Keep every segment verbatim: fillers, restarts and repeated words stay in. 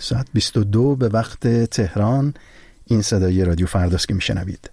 ساعت بیست و دو به وقت تهران. این صدای رادیو فرداست که میشنوید.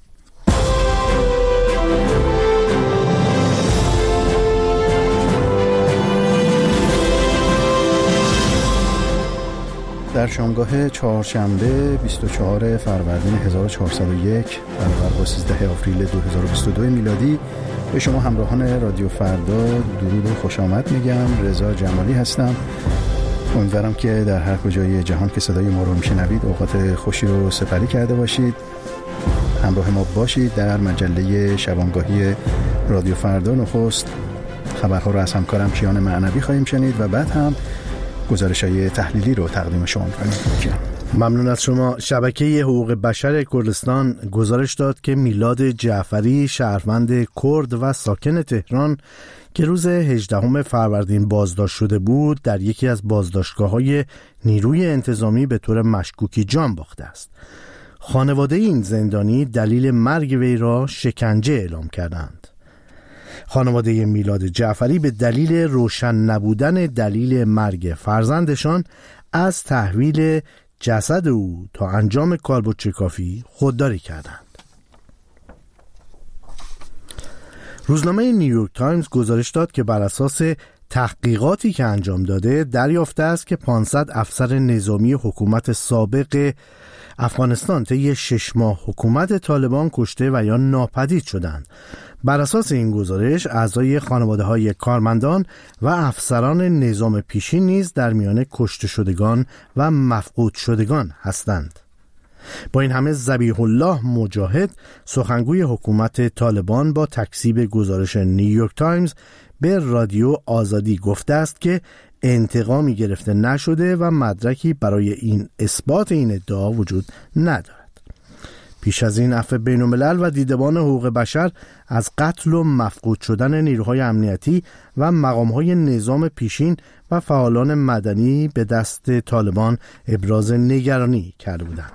در شامگاه چهارشنبه بیست و چهارم فروردین هزار و چهارصد و یک برابر با سیزدهم آوریل دو هزار و بیست و دو میلادی به شما همراهان رادیو فردا درود و خوش آمد میگم. رضا جمالی هستم. امیدوارم که در هر کجای جهان که صدای ما رو میشنوید اوقات خوشی رو سپری کرده باشید. همراه ما باشید در مجله شبانگاهی رادیو فردا. نخست خبرها رو از همکارم کیان معنوی خواهیم شنید و بعد هم گزارش‌های تحلیلی رو تقدیم شما می‌کنیم. ممنون از شما. شبکه حقوق بشر کردستان گزارش داد که میلاد جعفری، شهروند کرد و ساکن تهران که روز هجدهم فروردین بازداشت شده بود، در یکی از بازداشتگاه‌های نیروی انتظامی به طور مشکوکی جان باخته است. خانواده این زندانی دلیل مرگ وی را شکنجه اعلام کردند. خانواده میلاد جعفری به دلیل روشن نبودن دلیل مرگ فرزندشان از تحویل جسد او تا انجام کالبدچکافی خودداری کردند. روزنامه نیویورک تایمز گزارش داد که بر اساس تحقیقاتی که انجام داده دریافته است که پانصد افسر نظامی حکومت سابق افغانستان طی شش ماه حکومت طالبان کشته و یا ناپدید شدند. بر اساس این گزارش اعضای خانواده‌های کارمندان و افسران نظام پیشین نیز در میان کشته شدگان و مفقود شدگان هستند. با این همه ذبیح الله مجاهد، سخنگوی حکومت طالبان، با تکذیب گزارش نیویورک تایمز به رادیو آزادی گفته است که انتقامی گرفته نشده و مدرکی برای این اثبات این ادعا وجود ندارد. پیش از این عفو بین‌الملل و دیدبان حقوق بشر از قتل و مفقود شدن نیروهای امنیتی و مقام‌های نظام پیشین و فعالان مدنی به دست طالبان ابراز نگرانی کرده بودند.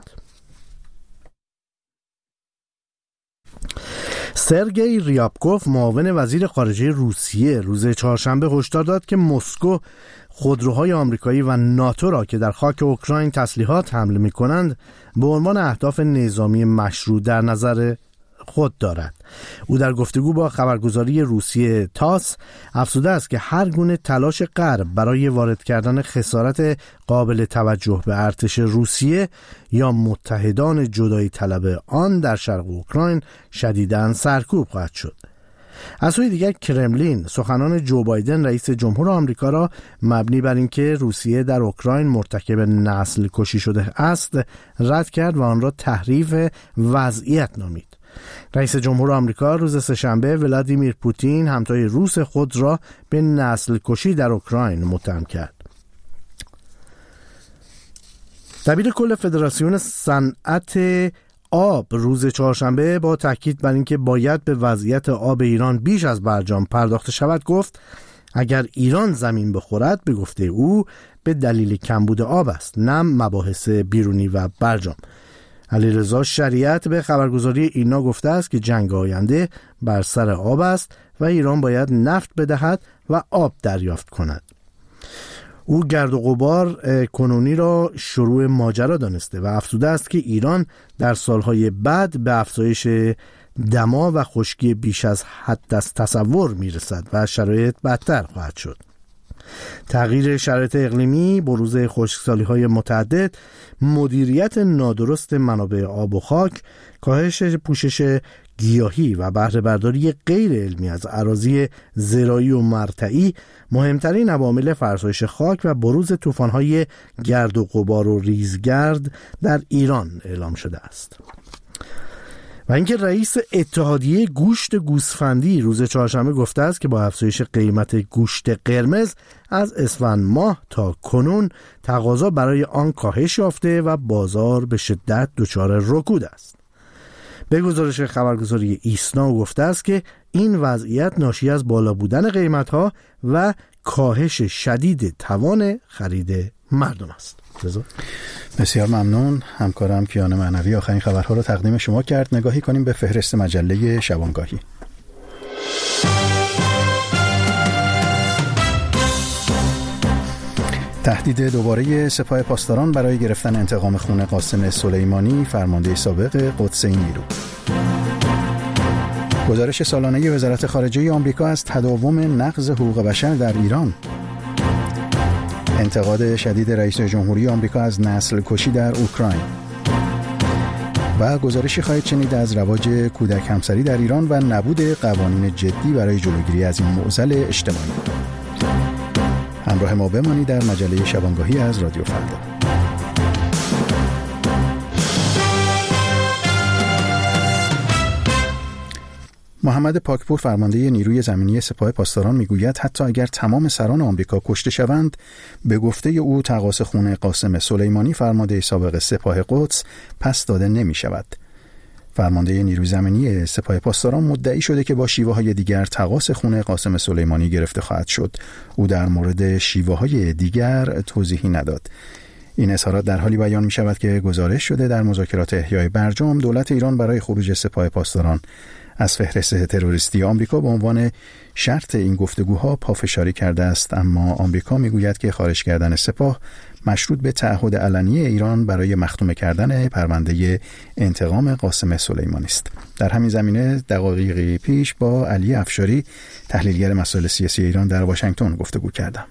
سرگئی ریابکوف، معاون وزیر خارجه روسیه، روز چهارشنبه هشدار داد که مسکو خودروهای آمریکایی و ناتو را که در خاک اوکراین تسلیحات حمل می‌کنند به عنوان اهداف نظامی مشروع در نظر خود دارد. او در گفتگو با خبرگزاری روسیه تاس افزوده است که هر گونه تلاش غرب برای وارد کردن خسارت قابل توجه به ارتش روسیه یا متحدان جدایی طلب آن در شرق اوکراین شدیداً سرکوب خواهد شد. از سوی دیگر کرملین سخنان جو بایدن رئیس جمهور آمریکا را مبنی بر اینکه روسیه در اوکراین مرتکب نسل کشی شده است رد کرد و آن را تحریف وضعیت نامید. رئیس جمهور آمریکا روز سه‌شنبه ولادیمیر پوتین همتای روس خود را به نسل کشی در اوکراین متهم کرد. دبیر کل فدراسیون صنعت آب روز چهارشنبه با تاکید بر اینکه باید به وضعیت آب ایران بیش از برجام پرداخته شود گفت اگر ایران زمین بخورد، به گفته او، به دلیل کمبود آب است، نه مباحث بیرونی و برجام. علیرضا شریعت به خبرگزاری اینا گفته است که جنگ آینده بر سر آب است و ایران باید نفت بدهد و آب دریافت کند. او گرد و غبار کنونی را شروع ماجرا دانسته و افزوده است که ایران در سالهای بعد به افزایش دما و خشکی بیش از حد از تصور میرسد و شرایط بدتر خواهد شد. تغییر شرایط اقلیمی، بروز خشکسالی‌های متعدد، مدیریت نادرست منابع آب و خاک، کاهش پوشش گیاهی و بهره برداری غیر علمی از اراضی زراعی و مرتعی مهمترین عوامل فرسایش خاک و بروز طوفان‌های گرد و غبار و ریزگرد در ایران اعلام شده است. و اینکه رئیس اتحادیه گوشت گوسفندی روز چهارشنبه گفته است که با افزایش قیمت گوشت قرمز از اسفند ماه تا کنون تقاضا برای آن کاهش یافته و بازار به شدت دچار رکود است. به گزارش خبرگزاری ایسنا گفته است که این وضعیت ناشی از بالا بودن قیمت‌ها و کاهش شدید توان خرید مردم است. بسیار ممنون. همکارم کیان معنوی آخرین خبرها رو تقدیم شما کرد. نگاهی کنیم به فهرست مجله شبانگاهی. تهدید دوباره سپاه پاسداران برای گرفتن انتقام خون قاسم سلیمانی، فرمانده سابق قدس این نیرو. گزارش سالانه وزارت خارجه آمریکا از تداوم نقض حقوق بشر در ایران. انتقاد شدید رئیس جمهوری آمریکا از نسل کشی در اوکراین. و گزارشی خواهید شنید از رواج کودک همسری در ایران و نبود قوانین جدی برای جلوگیری از این معضل اجتماعی. همراه ما بمانید در مجله شبانگاهی از رادیو فردا. محمد پاکپور، فرمانده نیروی زمینی سپاه پاسداران، میگوید حتی اگر تمام سران آمریکا کشته شوند، به گفته او تقاص خون قاسم سلیمانی، فرمانده سابق سپاه قدس، پس داده نمی شود. فرمانده نیروی زمینی سپاه پاسداران مدعی شده که با شیوه‌های دیگر تقاص خون قاسم سلیمانی گرفته خواهد شد. او در مورد شیوه‌های دیگر توضیحی نداد. این اظهارات در حالی بیان می شود که گزارش شده در مذاکرات احیای برجام دولت ایران برای خروج سپاه پاسداران از فهرست تروریستی آمریکا به عنوان شرط این گفتگوها پافشاری کرده است، اما آمریکا میگوید که خارج کردن سپاه مشروط به تعهد علنی ایران برای مختوم کردن پرونده انتقام قاسم سلیمانی است. در همین زمینه دقایقی پیش با علی افشاری، تحلیلگر مسائل سیاسی ایران، در واشنگتن گفتگو کردم.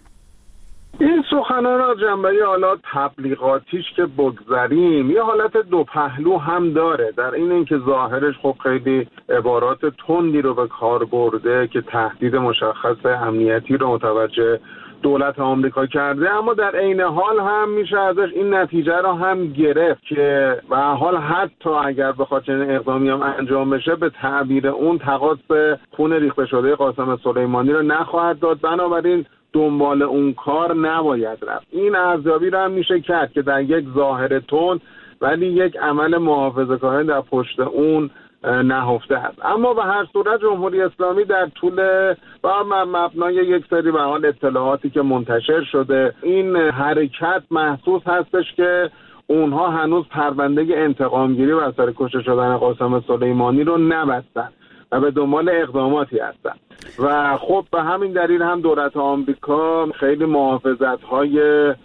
این سخنان را جنبه حالا تبلیغاتیش که بگذاریم یه حالت دو پهلو هم داره، در این اینکه ظاهرش خب خیلی عبارات تندی رو به کار برده که تهدید مشخص امنیتی رو متوجه دولت آمریکا کرده، اما در عین حال هم میشه ازش این نتیجه رو هم گرفت که به حال حتی اگر بخواد چنین اقدامی هم انجام بشه، به تعبیر اون تقاص خون ریخته شده قاسم سلیمانی رو نخواهد داد، بنابراین دنبال اون کار نباید رفت. این ارزیابی رو هم میشه کرد که در یک ظاهر تند ولی یک عمل محافظه‌کارانه در پشت اون نهفته است. اما به هر صورت جمهوری اسلامی در طول و مبنای یک سری به حال اطلاعاتی که منتشر شده، این حرکت محسوس هستش که اونها هنوز پرونده انتقامگیری بر سر کشته شدن قاسم سلیمانی رو نبستن و به دنبال اقداماتی هستن و خب به همین دلیل هم دولت آمریکا خیلی محافظت‌های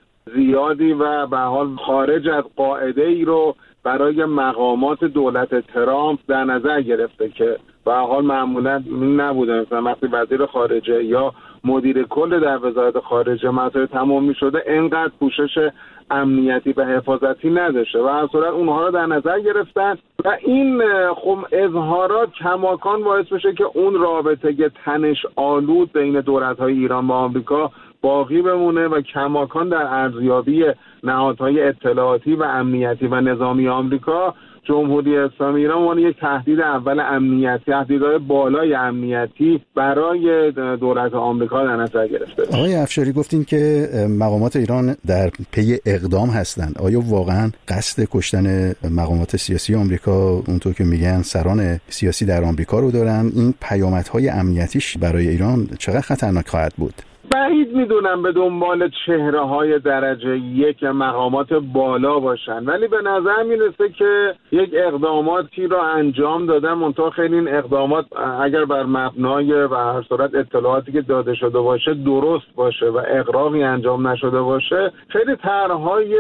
زیادی و به حال خارج از قاعده ای رو برای مقامات دولت ترامپ در نظر گرفته که به حال معمولا نبوده. مثلا وقتی وزیر خارجه یا مدیر کل در وزارت خارجه مسئله تمام می شده، اینقدر پوشش امنیتی و حفاظتی نداشته و از صورت اونها رو در نظر گرفتن و این خب اظهارات کماکان باعث بشه که اون رابطه تنش آلود بین دولت‌های ایران و آمریکا باقی بمونه و کماکان در ارزیابی نهادهای اطلاعاتی و امنیتی و نظامی آمریکا جمهوری اسلامی ایران وان یک تهدید اول امنیتی، تهدیدهای بالای امنیتی برای دولت آمریکا در نظر گرفته. آقای افشاری، گفتین که مقامات ایران در پی اقدام هستند. آیا واقعا قصد کشتن مقامات سیاسی آمریکا اونطور که میگن سران سیاسی در آمریکا رو دارن؟ این پیامدهای امنیتیش برای ایران چقدر خطرناک خواهد بود؟ بعید میدونم به دنبال چهره های درجه یک مقامات بالا باشن، ولی به نظر میرسه که یک اقداماتی را انجام دادن، منتها خیلی این اقدامات اگر بر مبنای و هر صورت اطلاعاتی که داده شده باشه درست باشه و اقراقی انجام نشده باشه، خیلی طرحهای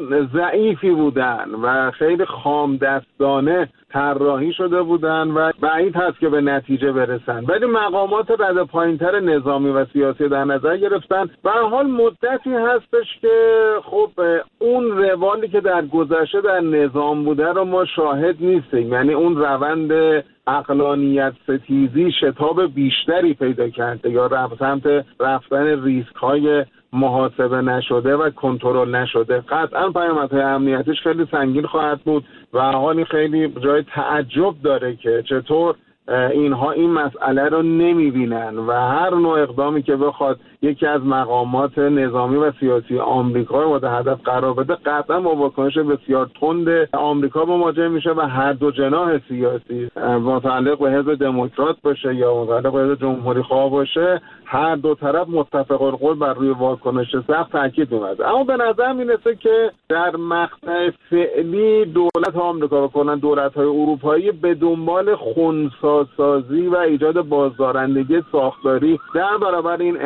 ضعیفی بودن و خیلی خام دستانه طراحی شده بودن و بعید هست که به نتیجه برسن، ولی مقامات رده پایینتر نظامی و سیاسی در نظر گرفتن. به هر حال مدتی هستش که خب اون روالی که در گذشته در نظام بوده رو ما شاهد نیستیم، یعنی اون روند عقلانیت ستیزی شتاب بیشتری پیدا کرده یا رفت سمت رفتن ریسک های محاسبه نشده و کنترل نشده. قطعا پیامدهای امنیتیش خیلی سنگین خواهد بود و حالی خیلی جای تعجب داره که چطور اینها این مسئله رو نمیبینن و هر نوع اقدامی که بخواد یکی از مقامات نظامی و سیاسی آمریکا رو مورد هدف قرار بده، قطعا با واکنش بسیار تند آمریکا مواجه میشه و هر دو جناح سیاسی متعلق به حزب دموکرات باشه یا متعلق به حزب جمهوری خواه باشه، هر دو طرف متفق القول بر روی واکنش سخت تاکید می‌کنه. اما به نظر میرسه که در مقطع فعلی دولت آمریکا و کلا دولت‌های اروپایی به دنبال خنثی‌سازی و ایجاد بازدارندگی ساختاری در برابر این اقدامات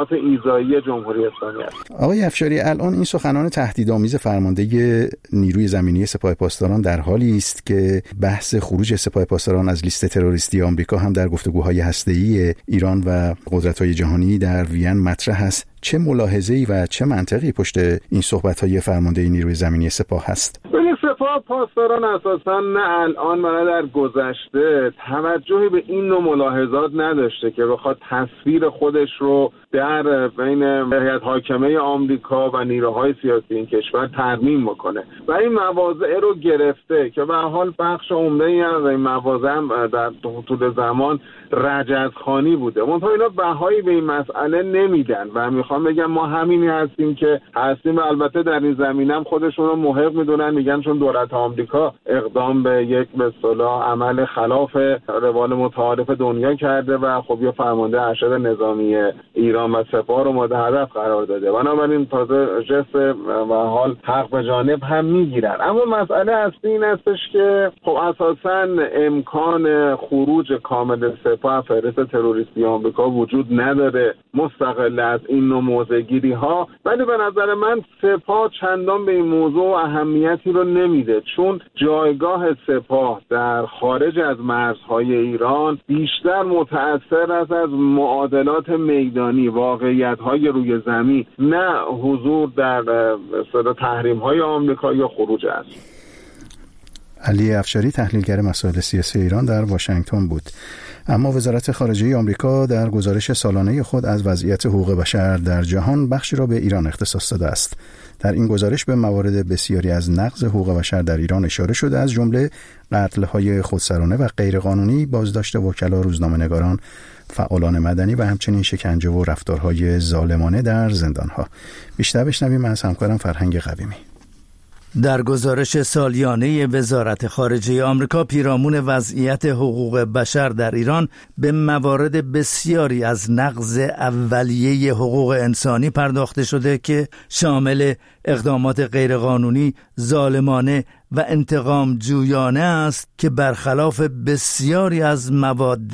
تعلیمات ایذایی جمهوری اسلامی است. آقای افشاری، الان این سخنان تهدیدآمیز فرمانده نیروی زمینی سپاه پاسداران در حالی است که بحث خروج سپاه پاسداران از لیست تروریستی آمریکا هم در گفتگوهای هسته‌ای ایران و قدرت‌های جهانی در وین مطرح است. چه ملاحظه‌ای و چه منطقی پشت این صحبت‌های فرمانده نیروی زمینی سپاه هست؟ سپاه پاسداران اساساً نه الان و نه در گذشته توجهی به این نوع ملاحظات نداشته که بخواد تصویر خودش رو در بین هیئت حاکمه آمریکا و نیروهای سیاسی این کشور ترمیم بکنه و این مواضع رو گرفته که به حال بخش عمده‌ای از این مواضع در طول زمان رجزخوانی بوده. منتها اینا بهایی به این مسئله نمیدن و میخوام بگم ما همینی هستیم که هستیم و البته در این زمینه هم خودشون رو محق میدونن، میگن چون دولت آمریکا اقدام به یک به اصطلاح عمل خلاف روال متعارف دنیا کرده و خب یه فرمانده ارشد نظامی ایران و سپاه رو مورد هدف قرار داده، بنابراین تازه جست و حال حق به جانب هم میگیرن. اما مسئله اصلی این هستش که خب اساساً امکان خروج کامل سپاه فهرست تروریستی آمریکا وجود نداره مستقل از این نوع موضع‌گیری ها، ولی به نظر من سپاه چندان به این موضوع اهمیتی رو نمیده، چون جایگاه سپاه در خارج از مرزهای ایران بیشتر متأثر است از معادلات میدانی، واقعیت‌های روی زمین، نه حضور در تحریم‌های آمریکا یا خروج است. علی افشاری، تحلیلگر مسائل سیاسی ایران، در واشنگتن بود. اما وزارت خارجه آمریکا در گزارش سالانه خود از وضعیت حقوق بشر در جهان بخشی را به ایران اختصاص داده است. در این گزارش به موارد بسیاری از نقض حقوق بشر در ایران اشاره شده، از جمله قتل‌های خودسرانه و غیرقانونی، بازداشت وکلا، روزنامه‌نگاران، فعالان مدنی و همچنین شکنجه و رفتارهای ظالمانه در زندان‌ها. بیشتر بشنویم از همکارم فرهنگ قویمی. در گزارش سالیانه وزارت خارجه آمریکا پیرامون وضعیت حقوق بشر در ایران به موارد بسیاری از نقض اولیه حقوق انسانی پرداخته شده که شامل اقدامات غیرقانونی، ظالمانه و انتقام جویانه است که برخلاف بسیاری از مواد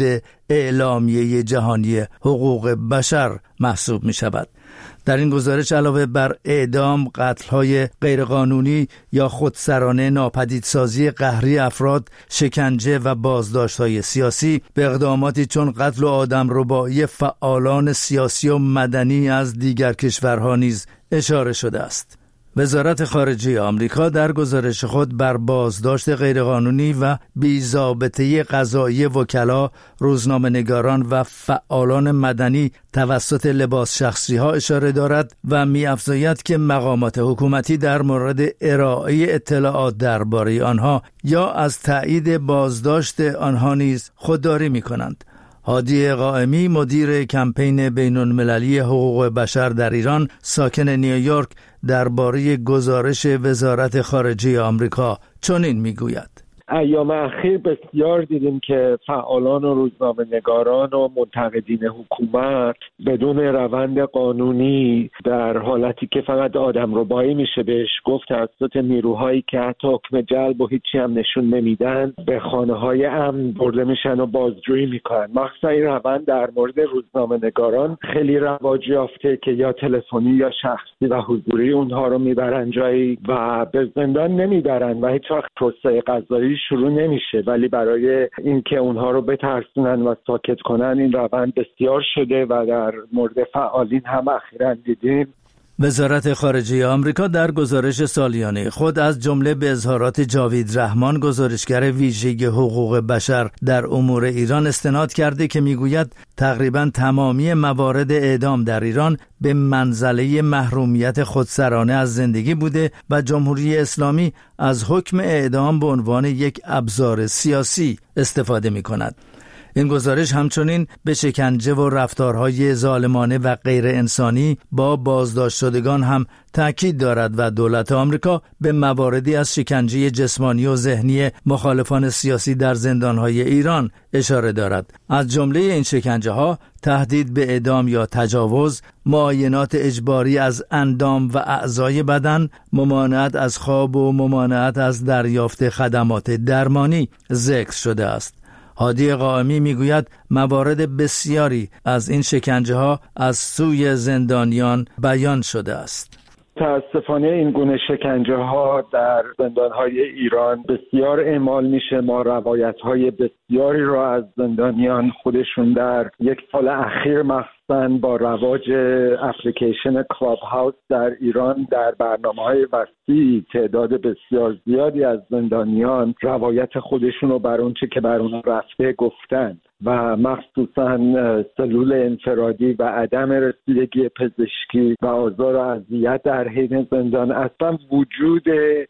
اعلامیه جهانی حقوق بشر محسوب می شود. در این گزارش علاوه بر اعدام، قتل‌های غیرقانونی یا خودسرانه، ناپدیدسازی قهری افراد، شکنجه و بازداشت‌های سیاسی، به اقداماتی چون قتل و آدمربایی فعالان سیاسی و مدنی از دیگر کشورها نیز اشاره شده است. وزارت خارجه آمریکا در گزارش خود بر بازداشت غیرقانونی و بی‌ضابطه قضایی وکلا، روزنامه‌نگاران و فعالان مدنی توسط لباس شخصی ها اشاره دارد و می‌افزاید که مقامات حکومتی در مورد ارائه اطلاعات درباره آنها یا از تایید بازداشت آنها نیز خودداری می‌کنند. هادی قائمی، مدیر کمپین بین‌المللی حقوق بشر در ایران، ساکن نیویورک، درباره گزارش وزارت خارجه آمریکا چنین میگوید: ایام اخیر بسیار دیدیم که فعالان و روزنامه‌نگاران و منتقدین حکومت بدون روند قانونی، در حالتی که فقط آدمربایی میشه بهش گفت، توسط نیروهایی که حتی حکم جلب و هیچی هم نشون نمیدن، به خانه‌های امن برده میشن و بازجویی میکنن. مخصوصا این روند در مورد روزنامه‌نگاران خیلی رواج یافته که یا تلفنی یا شخصی و حضوری اونها رو میبرن جایی و به زندان نمیبرن و هیچ وقت پروسه قضایی شروع نمیشه، ولی برای اینکه اونها رو بترسونن و ساکت کنن این روند بسیار شده و در مورد فعالین هم اخیراً دیدیم. وزارت خارجه آمریکا در گزارش سالیانه خود از جمله به اظهارات جاوید رحمان، گزارشگر ویژه حقوق بشر در امور ایران، استناد کرده که میگوید تقریباً تمامی موارد اعدام در ایران به منزله محرومیت خودسرانه از زندگی بوده و جمهوری اسلامی از حکم اعدام به عنوان یک ابزار سیاسی استفاده می کند. این گزارش همچنین به شکنجه و رفتارهای ظالمانه و غیر انسانی با بازداشت شدگان هم تاکید دارد و دولت آمریکا به مواردی از شکنجه جسمانی و ذهنی مخالفان سیاسی در زندانهای ایران اشاره دارد. از جمله این شکنجه ها تهدید به اعدام یا تجاوز، معاینات اجباری از اندام و اعضای بدن، ممانعت از خواب و ممانعت از دریافت خدمات درمانی ذکر شده است. هادی قائمی میگوید موارد بسیاری از این شکنجه ها از سوی زندانیان بیان شده است. متاسفانه این گونه شکنجه ها در زندان های ایران بسیار اعمال میشه. ما روایت های بسیاری را از زندانیان خودشون در یک سال اخیر مخصوصاً با رواج اپلیکیشن کلاب هاوس در ایران در برنامه های وسیع تعداد بسیار زیادی از زندانیان روایت خودشون رو بر اون چه که بر اون رفته گفتن و مخصوصاً سلول انفرادی و عدم رسیدگی پزشکی و آزار و اذیت در حین زندان. اصلا وجود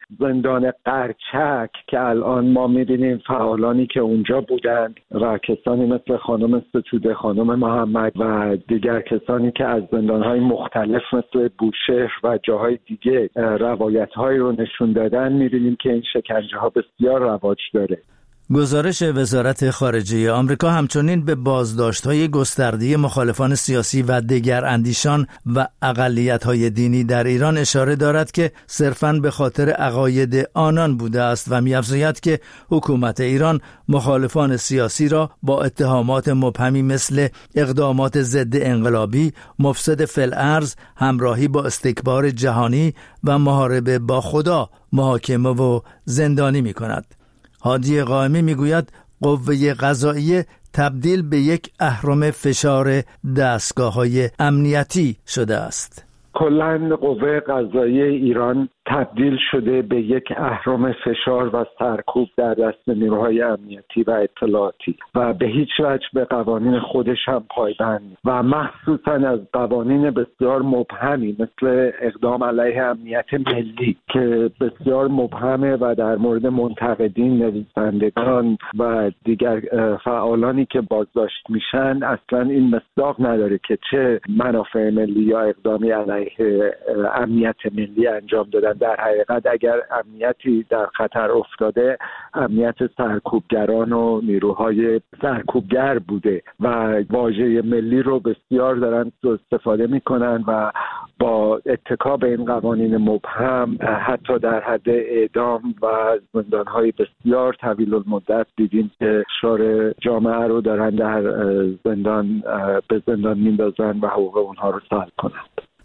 زندان قرچک که الان ما می‌بینیم فعالانی که اونجا بودند و کسانی مثل خانم ستوده، خانم محمد و دیگر کسانی که از زندان‌های مختلف مثل بوشهر و جاهای دیگه روایت‌هایی رو نشون دادن، می‌بینیم که این شکنجه‌ها بسیار رواج داره. گزارش وزارت خارجه آمریکا همچنین به بازداشت‌های گسترده مخالفان سیاسی و دیگر اندیشان و اقلیت‌های دینی در ایران اشاره دارد که صرفاً به خاطر عقاید آنان بوده است و می‌افزاید که حکومت ایران مخالفان سیاسی را با اتهامات مبهمی مثل اقدامات ضد انقلابی، مفسد فی الارض، همراهی با استکبار جهانی و محاربه با خدا محاکمه و زندانی می‌کند. هادی قائمی میگوید قوه قضاییه تبدیل به یک اهرم فشار دستگاه‌های امنیتی شده است. کلاً قوه قضاییه ایران تبدیل شده به یک اهرم فشار و سرکوب در دست نیروهای امنیتی و اطلاعاتی و به هیچ وجه به قوانین خودش هم پایبند و مخصوصاً از قوانین بسیار مبهمی مثل اقدام علیه امنیت ملی که بسیار مبهمه و در مورد منتقدین، نویسندگان و دیگر فعالانی که بازداشت میشن اصلاً این مصداق نداره که چه منافع ملی یا اقدامی علیه امنیت ملی انجام دادن. در حقیقت اگر امنیتی در خطر افتاده، امنیت سرکوبگران و نیروهای سرکوبگر بوده و واژه ملی رو بسیار دارن استفاده میکنن و با اتکا به این قوانین مبهم حتی در حد اعدام و زندانهای بسیار طویل المدت دیدیم که شعار جامعه رو دارن در زندان به زندان میندازن و حقوق اونها رو سلب کنند.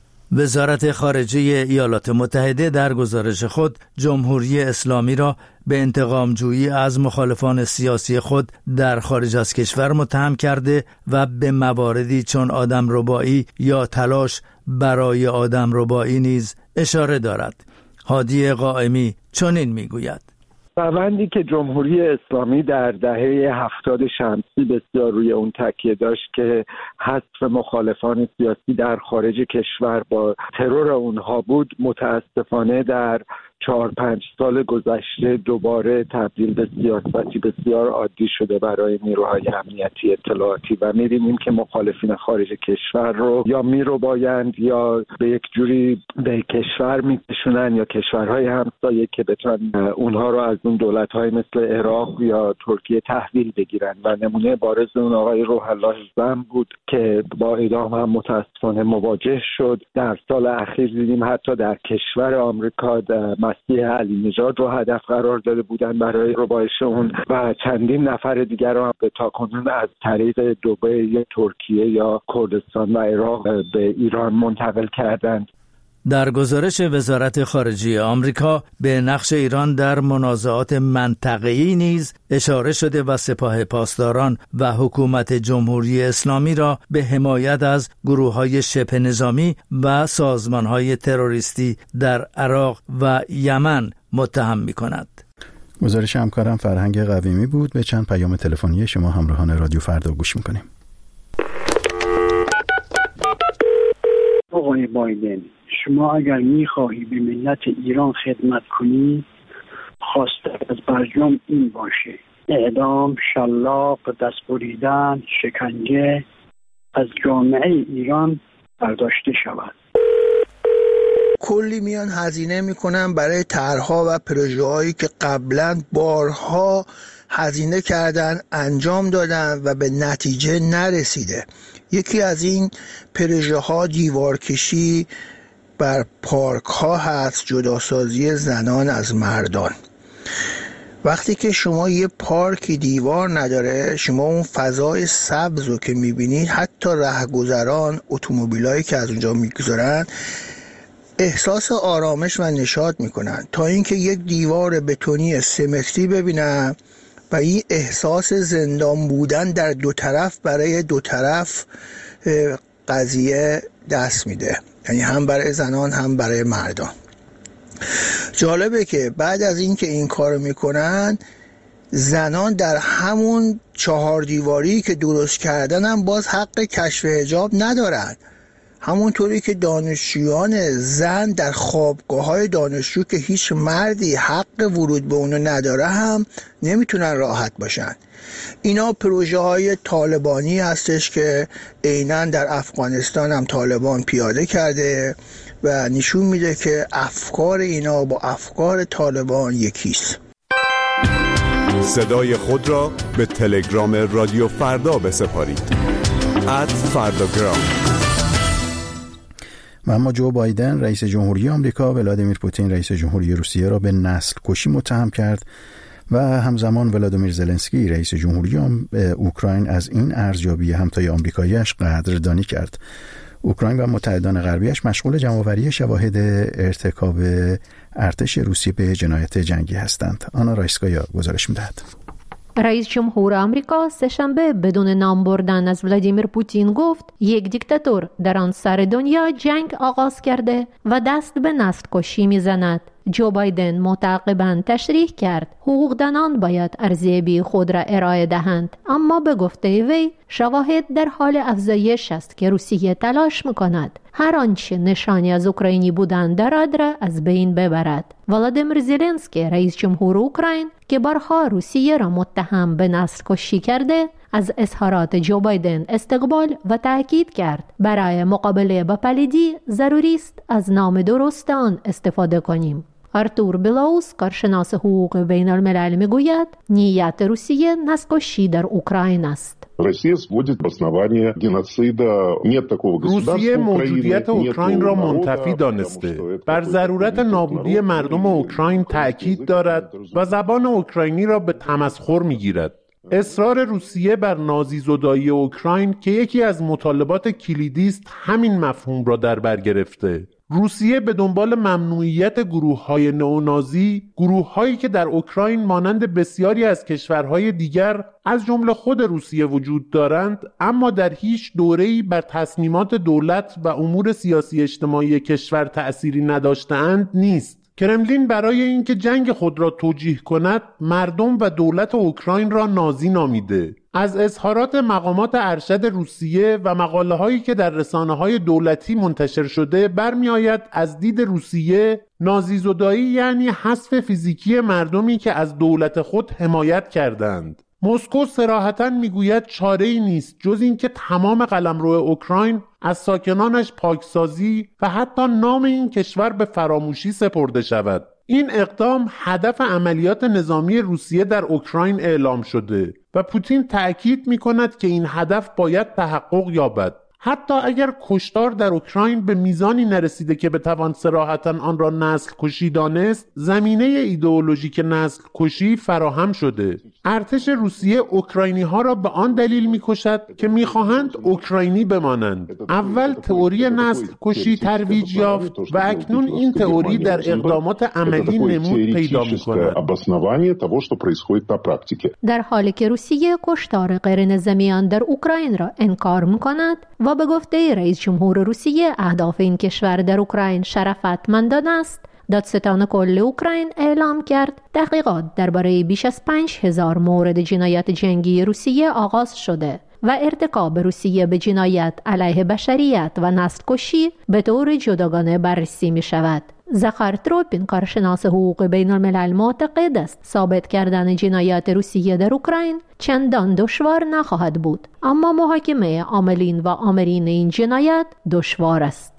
وزارت خارجه ایالات متحده در گزارش خود جمهوری اسلامی را به انتقام جویی از مخالفان سیاسی خود در خارج از کشور متهم کرده و به مواردی چون آدمربایی یا تلاش برای آدمربایی نیز اشاره دارد. هادی قائمی چنین میگوید: روندی که جمهوری اسلامی در دهه هفتاد شمسی بسیار روی اون تکیه داشت که حذف مخالفان سیاسی در خارج کشور با ترور اونها بود، متاسفانه در چهار پنج سال گذشته دوباره تبدیل به سیاستی بسیار عادی شده برای نیروهای امنیتی اطلاعاتی و می‌بینیم که مخالفین خارج کشور رو یا می‌ربایند یا به یک جوری به کشور می‌کشونن یا کشورهای همسایه که بتونن اونها رو از اون دولت‌های مثل عراق یا ترکیه تحویل بگیرن و نمونه بارز اون آقای روح الله زم بود که با اعدام هم متاسفانه مواجه شد. در سال اخیر دیدیم حتی در کشور آمریکا مسیح علی نژاد رو هدف قرار داده بودن برای ربایش اون و چندین نفر دیگر رو هم به تاکنون از طریق دبی، ترکیه یا کردستان و عراق به ایران منتقل کردند. در گزارش وزارت خارجه آمریکا به نقش ایران در منازعات منطقه‌ای نیز اشاره شده و سپاه پاسداران و حکومت جمهوری اسلامی را به حمایت از گروه‌های شبه نظامی و سازمان‌های تروریستی در عراق و یمن متهم می‌کند. گزارش همکارم فرهنگ قویمی بود. به چند پیام تلفنی شما همراهان رادیو فردا گوش می‌کنیم. آقای بایدن، شما اگر میخواهی به ملت ایران خدمت کنی، خواسته از برجام این باشه: اعدام، شلاق، دست بریدن، شکنجه از جامعه ایران برداشته شود. کلی میان هزینه میکنن برای طرح‌ها و پروژه‌هایی که قبلا بارها هزینه کردن، انجام دادن و به نتیجه نرسیده. یکی از این پروژه‌ها دیوارکشی بر پارک ها هست، جداسازی زنان از مردان. وقتی که شما یه پارکی دیوار نداره، شما اون فضای سبز رو که میبینید، حتی رهگذران، اتومبیلایی که از اونجا میگذرن احساس آرامش و نشاط میکنن، تا اینکه یک دیوار بتونی سمتری ببینن و این احساس زندان بودن در دو طرف برای دو طرف قضیه دست میده، یعنی هم برای زنان هم برای مردان. جالبه که بعد از اینکه این کارو میکنن، زنان در همون چهار دیواری که درست کردن هم باز حق کشف حجاب ندارن، همونطوری که دانشجویان زن در خوابگاه‌های دانشجو که هیچ مردی حق ورود به اونو نداره هم نمیتونن راحت باشن. اینا پروژه های طالبانی هستش که عیناً در افغانستان هم طالبان پیاده کرده و نشون میده که افکار اینا با افکار طالبان یکیست. صدای خود را به تلگرام رادیو فردا بسپارید. ات فرداگرام. و اما جو بایدن رئیس جمهوری آمریکا ولادیمیر پوتین رئیس جمهوری روسیه را به نسل کشی متهم کرد و همزمان ولادیمیر زلنسکی رئیس جمهوری اوکراین از این ارزیابی همتای آمریکایی‌اش قدردانی کرد. اوکراین و متحدان غربیش مشغول جمع‌آوری شواهد ارتکاب ارتش روسیه به جنایت جنگی هستند. آنا رایسکایا گزارش می‌دهد. رئیس جمهور آمریکا سه‌شنبه بدون نام بردن از ولادیمیر پوتین گفت یک دیکتاتور در آن سر دنیا جنگ آغاز کرده و دست به نسل کشی می‌زند. جو بایدن متعاقباً تشریح کرد حقوقدانان باید ارزیابی خود را ارائه دهند، اما به گفته وی شواهد در حال افزایش است که روسیه تلاش می‌کند هر آنچه نشانی از اوکراینی بودن دارد را از بین ببرد. ولادیمیر زلنسکی رئیس جمهور اوکراین که بارها روسیه را متهم به نسل کشی کرده، از اظهارات جو بایدن استقبال و تأکید کرد برای مقابله با پلیدی ضروری است از نام درست آن استفاده کنیم. آرتور بلاوس کارشناس حقوق بین الملل میگوید نیت روسیه نسل کشی در اوکراین است. روسیه موجودیت اوکراین را منتفی دانسته، بر ضرورت نابودی مردم اوکراین تأکید دارد و زبان اوکراینی را به تمسخر میگیرد. اصرار روسیه بر نازیزدایی اوکراین که یکی از مطالبات کلیدی است همین مفهوم را در بر گرفته. روسیه به دنبال ممنوعیت گروه‌های نئونازی، گروه‌هایی که در اوکراین مانند بسیاری از کشورهای دیگر از جمله خود روسیه وجود دارند، اما در هیچ دوره‌ای بر تصمیمات دولت و امور سیاسی اجتماعی کشور تأثیری نداشته‌اند نیست. کرملین برای اینکه جنگ خود را توجیه کند، مردم و دولت اوکراین را نازی نامیده. از اظهارات مقامات ارشد روسیه و مقاله هایی که در رسانه های دولتی منتشر شده برمی آید از دید روسیه نازیزدایی یعنی حذف فیزیکی مردمی که از دولت خود حمایت کردند. مسکو صراحتاً میگوید چاره‌ای نیست جز اینکه تمام قلمرو اوکراین از ساکنانش پاکسازی و حتی نام این کشور به فراموشی سپرده شود. این اقدام هدف عملیات نظامی روسیه در اوکراین اعلام شده و پوتین تأکید می‌کند که این هدف باید تحقق یابد. حتی اگر کشتار در اوکراین به میزانی نرسیده که بتوان صراحتاً آن را نسل کشی دانست، زمینه ایدئولوژیک نسل کشی فراهم شده. ارتش روسیه اوکراینی ها را به آن دلیل می‌کشد که می‌خواهند اوکراینی بمانند. اول تئوری نسل کشی ترویج یافت و اکنون این تئوری در اقدامات عملی نمود پیدا می‌کند. در حالی که روسیه کشتار غیرنظامیان در اوکراین را انکار می‌کند و به گفته رئیس جمهور روسیه اهداف این کشور در اوکراین شرافتمندانه است، دادستان کل اوکراین اعلام کرد تحقیقات درباره بیش از پنج هزار مورد جنایت جنگی روسیه آغاز شده و ارتکاب روسیه به جنایت علیه بشریت و نسل کشی به طور جداگانه بررسی می شود. زخار تروپین کارشناس حقوق بین الملل معتقد است ثابت کردن جنایات روسیه در اوکراین چندان دشوار نخواهد بود، اما محاکمه عاملین و آمرین این جنایت دشوار است.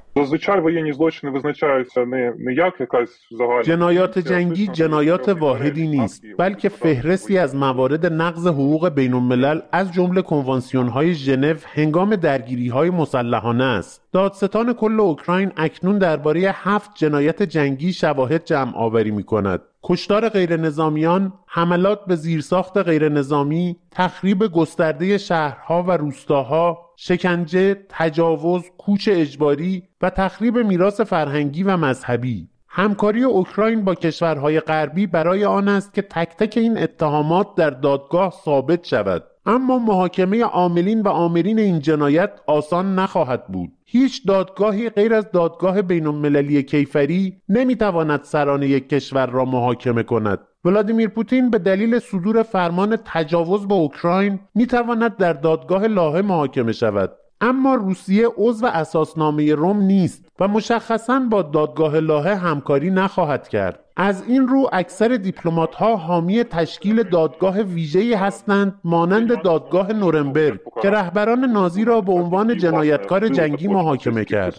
جنایات جنگی جنایات واحدی نیست، بلکه فهرستی از موارد نقض حقوق بین الملل از جمله کنوانسیون‌های ژنو هنگام درگیری‌های مسلحانه است. دادستان کل اوکراین اکنون درباره هفت جنایت جنگی شواهد جمع آوری می‌کند. کشتار غیر نظامیان، حملات به زیرساخت غیر نظامی، تخریب گسترده شهرها و روستاها، شکنجه، تجاوز، کوچ اجباری و تخریب میراث فرهنگی و مذهبی. همکاری اوکراین با کشورهای غربی برای آن است که تک تک این اتهامات در دادگاه ثابت شود. اما محاکمه عاملین و آمرین این جنایت آسان نخواهد بود. هیچ دادگاهی غیر از دادگاه بین‌المللی کیفری نمیتواند سران یک کشور را محاکمه کند. ولادیمیر پوتین به دلیل صدور فرمان تجاوز به اوکراین میتواند در دادگاه لاهه محاکمه شود. اما روسیه عضو اساسنامه روم نیست و مشخصاً با دادگاه لاهه همکاری نخواهد کرد. از این رو اکثر دیپلمات‌ها حامی تشکیل دادگاه ویژه‌ای هستند مانند دادگاه نورنبرگ که رهبران نازی را به عنوان جنایتکار جنگی محاکمه کرد.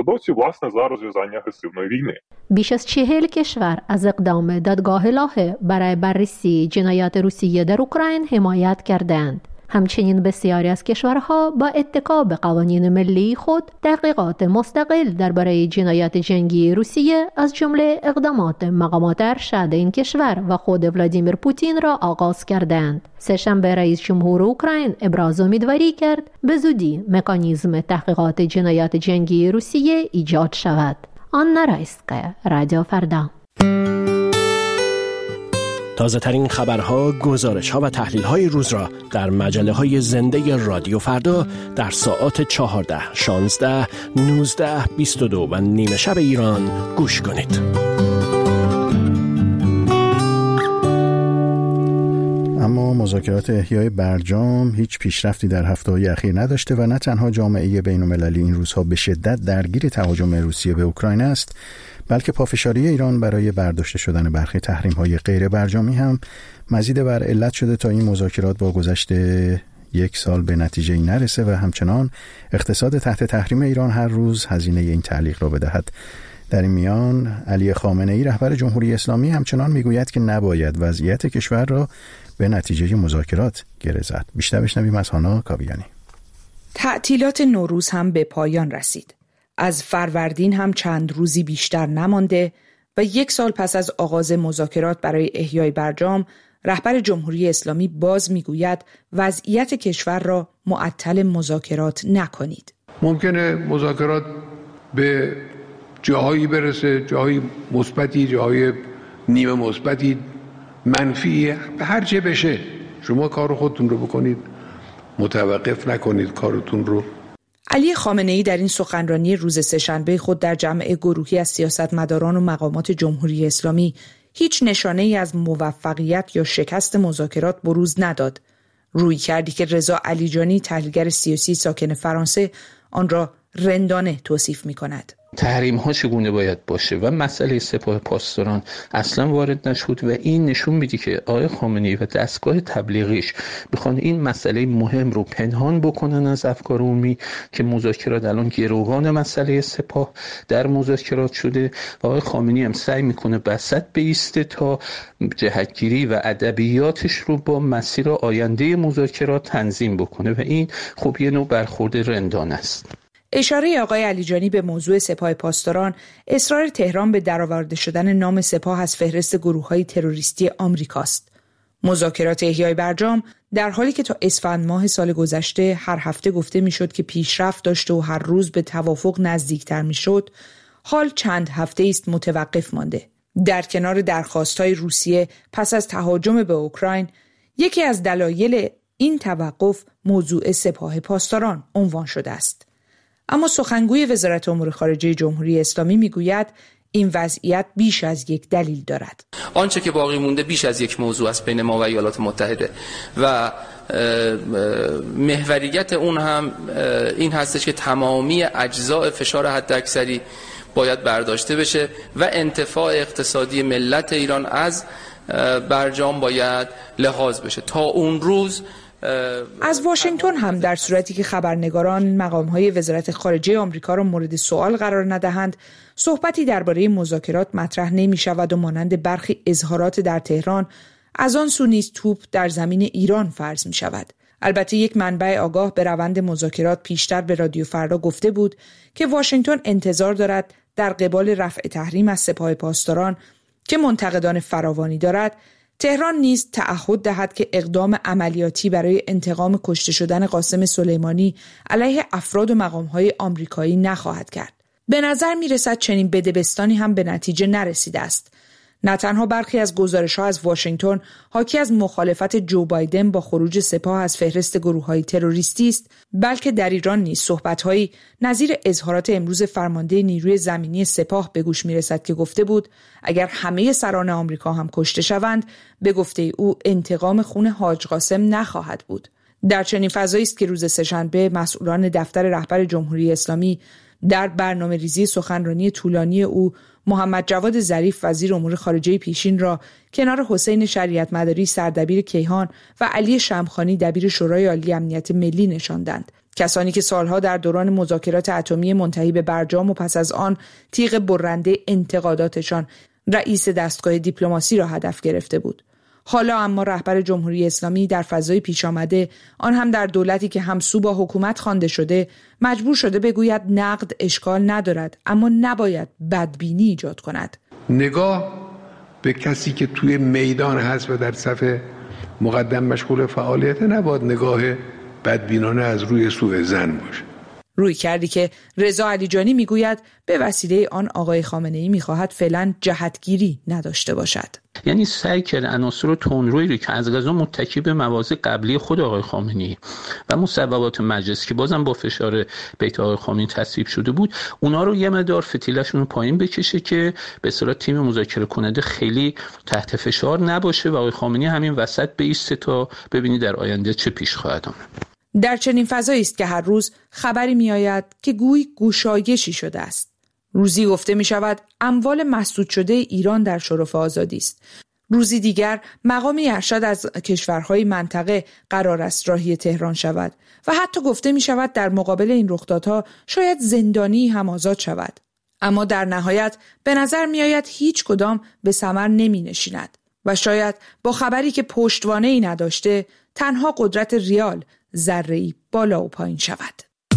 بیش از چهل کشور از اقدام دادگاه لاهه برای بررسی جنایات روسیه در اوکراین حمایت کردند. همچنین بسیاری از کشورها با اتکا به قوانین ملی خود تحقیقات مستقل درباره جنایات جنگی روسیه از جمله اقدامات مقامات ارشد این کشور و خود ولادیمیر پوتین را آغاز کردند. سه‌شنبه رئیس جمهور اوکراین ابراز امیدواری کرد به زودی مکانیزم تحقیقات جنایات جنگی روسیه ایجاد شود. آنا رایسکا، رادیو فردا. تازه ترین خبرها، گزارش‌ها و تحلیل‌های روز را در مجله‌های زنده رادیو فردا در ساعات چهارده، شانزده، نوزده، بیست و دو و نیمه شب ایران گوش کنید. اما مذاکرات احیای برجام هیچ پیشرفتی در هفته‌های اخیر نداشته و نه تنها جامعه بین‌المللی این روزها به شدت درگیر تهاجم روسیه به اوکراین است، بلکه پافشاری ایران برای برداشته شدن برخی تحریم‌های غیر برجامی هم مزید بر علت شده تا این مذاکرات با گذشت یک سال به نتیجه‌ای نرسه و همچنان اقتصاد تحت تحریم ایران هر روز هزینه این تعلیق را بدهد. در این میان علی خامنه‌ای رهبر جمهوری اسلامی همچنان میگوید که نباید وضعیت کشور را به نتیجه مذاکرات گره زد. بیشتر بشنویم از هانا کاویانی. تعطیلات نوروز هم به پایان رسید. از فروردین هم چند روزی بیشتر نمانده و یک سال پس از آغاز مذاکرات برای احیای برجام، رهبر جمهوری اسلامی باز میگوید وضعیت کشور را معطل مذاکرات نکنید. ممکنه مذاکرات به جاهایی برسه، جاهای مثبتی، جاهای نیمه مثبتی، منفی، هر چه بشه شما کار خودتون رو بکنید، متوقف نکنید کارتون رو. علی خامنه‌ای در این سخنرانی روز سه‌شنبه خود در جمع گروهی از سیاستمداران و مقامات جمهوری اسلامی هیچ نشانه‌ای از موفقیت یا شکست مذاکرات بروز نداد. روی کردی که رضا علیجانی تحلیلگر سیاسی ساکن فرانسه آن را رندانه توصیف می‌کند. تحریم ها چگونه باید باشه و مسئله سپاه پاسداران اصلا وارد نشد و این نشون میده که آقای خامنه‌ای و دستگاه تبلیغیش بخوان این مسئله مهم رو پنهان بکنن از افکار عمومی که مذاکرات الان گروگان مسئله سپاه در مذاکرات شده و آقای خامنه‌ای هم سعی میکنه وسط بایسته تا جهتگیری و ادبیاتش رو با مسیر آینده مذاکرات تنظیم بکنه و این خب یه نوع برخورد رندانه است. اشاره آقای علیجانی به موضوع سپاه پاسداران، اصرار تهران به درآورده شدن نام سپاه از فهرست گروه‌های تروریستی آمریکاست. مذاکرات احیای برجام در حالی که تا اسفند ماه سال گذشته هر هفته گفته میشد که پیشرفت داشته و هر روز به توافق نزدیکتر میشد، حال چند هفته است متوقف مانده. در کنار درخواست‌های روسیه پس از تهاجم به اوکراین، یکی از دلایل این توقف موضوع سپاه پاسداران عنوان شده است. اما سخنگوی وزارت امور خارجه جمهوری اسلامی میگوید این وضعیت بیش از یک دلیل دارد. آنچه که باقی مونده بیش از یک موضوع است بین ما و ایالات متحده و محوریت اون هم این هستش که تمامی اجزاء فشار حداکثری باید برداشته بشه و انتفاع اقتصادی ملت ایران از برجام باید لحاظ بشه. تا اون روز از واشنگتن هم در صورتی که خبرنگاران مقام‌های وزارت خارجه آمریکا را مورد سوال قرار ندهند، صحبتی درباره مذاکرات مطرح نمی‌شود و مانند برخی اظهارات در تهران از آن سو نیز توپ در زمین ایران فرض می‌شود. البته یک منبع آگاه به روند مذاکرات پیشتر به رادیو فردا گفته بود که واشنگتن انتظار دارد در قبال رفع تحریم از سپاه پاسداران که منتقدان فراوانی دارد، تهران نیز تعهد دهد که اقدام عملیاتی برای انتقام کشته شدن قاسم سلیمانی علیه افراد و مقام‌های آمریکایی نخواهد کرد. به نظر می‌رسد چنین بدبستانی هم به نتیجه نرسیده است. نه تنها برخی از گزارش‌ها از واشنگتن حاکی از مخالفت جو بایدن با خروج سپاه از فهرست گروه‌های تروریستی است، بلکه در ایران نیز صحبت‌هایی نظیر اظهارات امروز فرمانده نیروی زمینی سپاه به گوش می‌رسد که گفته بود اگر همه سران آمریکا هم کشته شوند، به گفته او انتقام خون حاج قاسم نخواهد بود. در چنین فضایی است که روز سه‌شنبه مسئولان دفتر رهبر جمهوری اسلامی در برنامه‌ریزی سخنرانی طولانی او محمد جواد ظریف وزیر امور خارجه پیشین را کنار حسین شریعت مداری سردبیر کیهان و علی شمخانی دبیر شورای عالی امنیت ملی نشاندند. کسانی که سالها در دوران مذاکرات اتمی منتهی به برجام و پس از آن تیغ برنده انتقاداتشان رئیس دستگاه دیپلماسی را هدف گرفته بود. حالا اما رهبر جمهوری اسلامی در فضای پیش آمده، آن هم در دولتی که همسو با حکومت خوانده شده، مجبور شده بگوید نقد اشکال ندارد، اما نباید بدبینی ایجاد کند. نگاه به کسی که توی میدان هست و در صف مقدم مشغول فعالیت نباید نگاه بدبینانه از روی سوء ظن باشه. روی کردی که رضا علیجانی میگوید به وسیله آن آقای خامنه‌ای میخواهد فعلا جهتگیری نداشته باشد. یعنی سعی کرد عناصر تندرویی رو که از قضا متکی به مواضع قبلی خود آقای خامنه‌ای و مصوبات مجلس که بازم با فشار بیت آقای خامنه‌ای تصویب شده بود، اونا رو یه مقدار فتیلشون رو پایین بکشه که به اصطلاح تیم مذاکره کننده خیلی تحت فشار نباشه و آقای خامنه‌ای همین وسط بایسته تا ببینی در آینده چه پیش خواهد آمد. در چنین فضایی است که هر روز خبری می آید که گویی گشایشی شده است. روزی گفته می شود اموال مسدود شده ایران در شرف آزادی است. روزی دیگر مقامی ارشد از کشورهای منطقه قرار است راهی تهران شود و حتی گفته می شود در مقابل این رخدادها شاید زندانی هم آزاد شود. اما در نهایت به نظر می آید هیچ کدام به ثمر نمی نشیند و شاید با خبری که پشتوانه‌ای نداشته تنها قدرت ریال ذره‌ای بالا و پایین شود.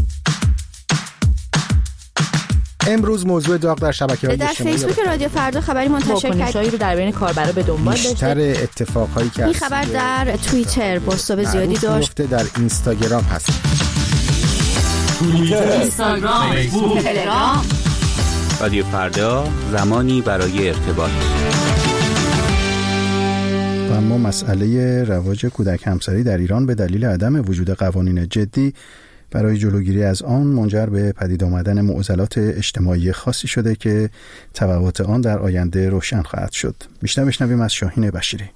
امروز موضوع داغ در شبکه‌های اجتماعی در فیسبوک رادیو فردا خبری منتشر کرد. واکنش‌هایی رو در بین کاربرا به دنبال داشته. بیشتر اتفاقایی که این خبر در توییتر بازتاب زیادی داشت. در اینستاگرام هست. توییتر، اینستاگرام، فیسبوک، تلگرام. رادیو فردا زمانی برای ارتباط. اما مسئله رواج کودک همسری در ایران به دلیل عدم وجود قوانین جدی برای جلوگیری از آن منجر به پدید آمدن معضلات اجتماعی خاصی شده که تبعات آن در آینده روشن خواهد شد. بیشتر بشنویم از شاهین بشیری.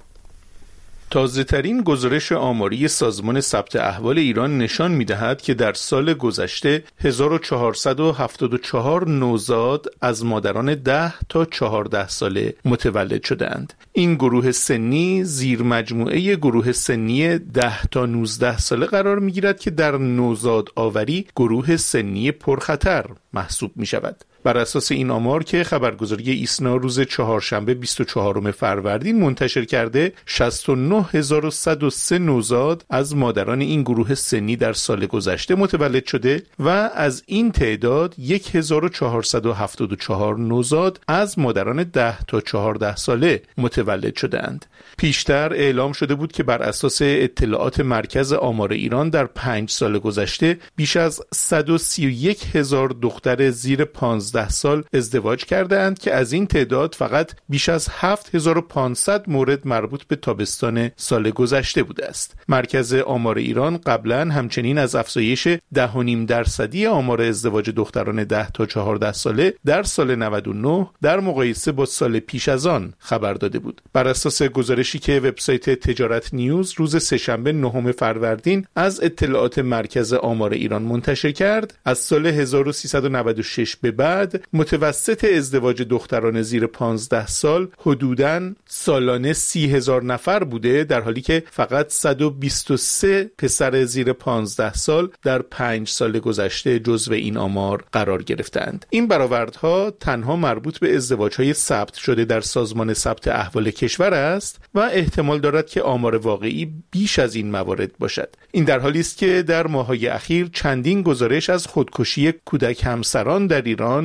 تازه‌ترین گزارش آماری سازمان ثبت احوال ایران نشان می‌دهد که در سال گذشته هزار و چهارصد و هفتاد و چهار نوزاد از مادران ده تا چهارده ساله متولد شدند. این گروه سنی زیر مجموعه گروه سنی ده تا نوزده ساله قرار می‌گیرد که در نوزاد آوری گروه سنی پرخطر محسوب می‌شود. بر اساس این آمار که خبرگزاری ایسنا روز چهارشنبه بیست و چهارم فروردین منتشر کرده، شصت و نه هزار و صد و سه نوزاد از مادران این گروه سنی در سال گذشته متولد شده و از این تعداد هزار و چهارصد و هفتاد و چهار نوزاد از مادران ده تا چهارده ساله متولد شدند. پیشتر اعلام شده بود که بر اساس اطلاعات مرکز آمار ایران در پنج سال گذشته بیش از صد و سی و یک هزار دختر زیر پانزده سال ازدواج کرده اند که از این تعداد فقط بیش از هفت هزار و پانصد مورد مربوط به تابستان سال گذشته بوده است. مرکز آمار ایران قبلا همچنین از افزایش ده و نیم درصدی آمار ازدواج دختران ده تا چهارده ساله در سال نود و نه در مقایسه با سال پیش از آن خبر داده بود. بر اساس گزارشی که وبسایت تجارت نیوز روز سه‌شنبه نهم فروردین از اطلاعات مرکز آمار ایران منتشر کرد، از سال هزار و سیصد و نود و شش به بعد متوسط ازدواج دختران زیر پانزده سال حدوداً سالانه سی هزار نفر بوده، در حالی که فقط صد و بیست و سه پسر زیر پانزده سال در پنج سال گذشته جزو این آمار قرار گرفتند. این برآوردها تنها مربوط به ازدواج‌های ثبت شده در سازمان ثبت احوال کشور است و احتمال دارد که آمار واقعی بیش از این موارد باشد. این در حالی است که در ماه‌های اخیر چندین گزارش از خودکشی کودک همسران در ایران